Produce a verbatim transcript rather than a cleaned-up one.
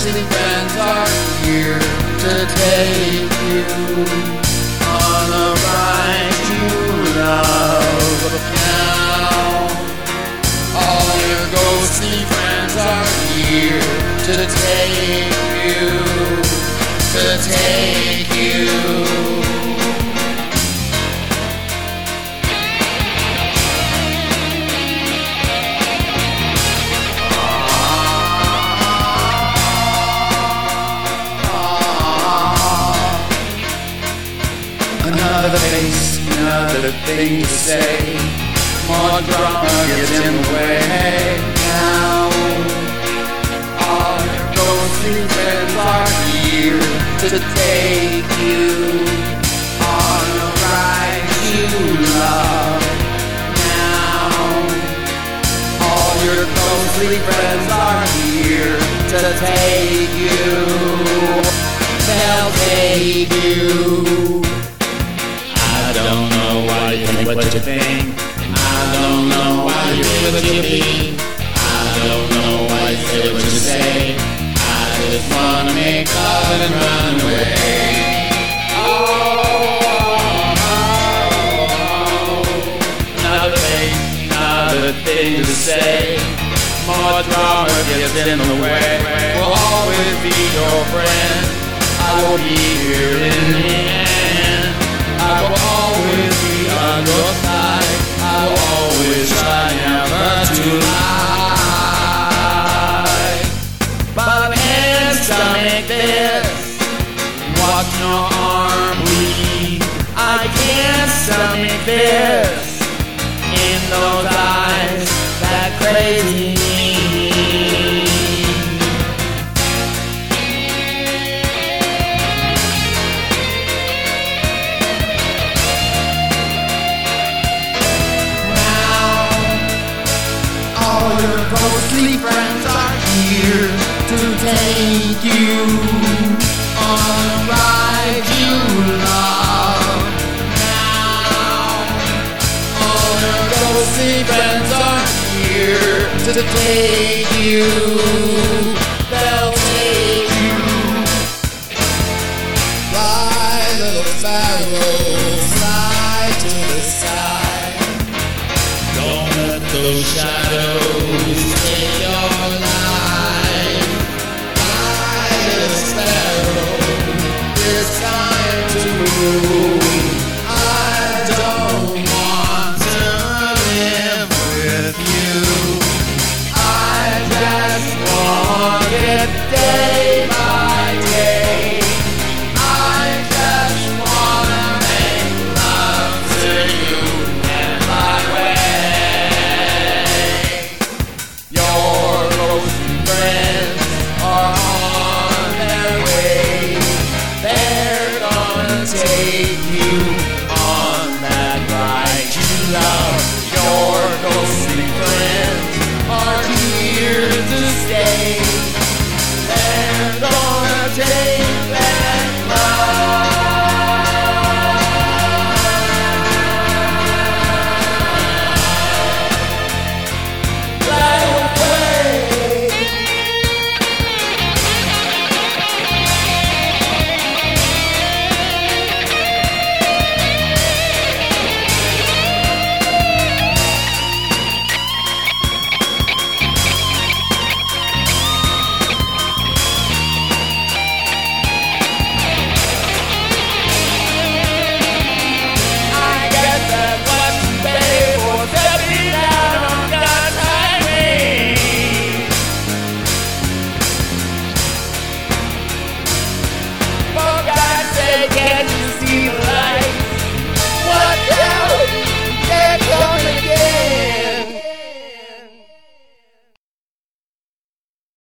ghostly friends are here to take you on a ride you love. Now, all your ghostly friends are here to take you, to take you. Another face, another thing to say. More drama gets in the way. Now, all your ghostly friends are here to take you on a ride you love. Now, all your ghostly friends are here to take you. They'll take you. I don't know why you think what you think. I don't know why you feel what you feel. I don't know why you say what you say. I just wanna make love and run away. Oh, another thing, another thing to say. More drama gets in the way. We'll always be your friend. I will be here in the end. I will always be on your side. I will always try never to lie. But I can't stomach this. Watch your arm bleed. I can't stomach this. In those eyes, that crazy need. All your ghostly friends are here to take you on a ride you love. Now, all your ghostly friends are here to take you.